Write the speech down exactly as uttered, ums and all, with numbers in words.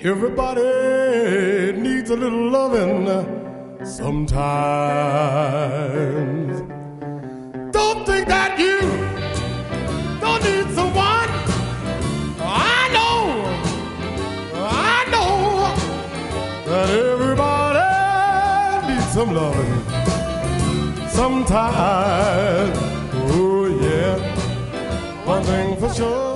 Everybody needs a little loving sometimes. Don't think that you don't need someone. I know, I know that everybody needs some loving sometimes. Oh yeah, one thing for sure.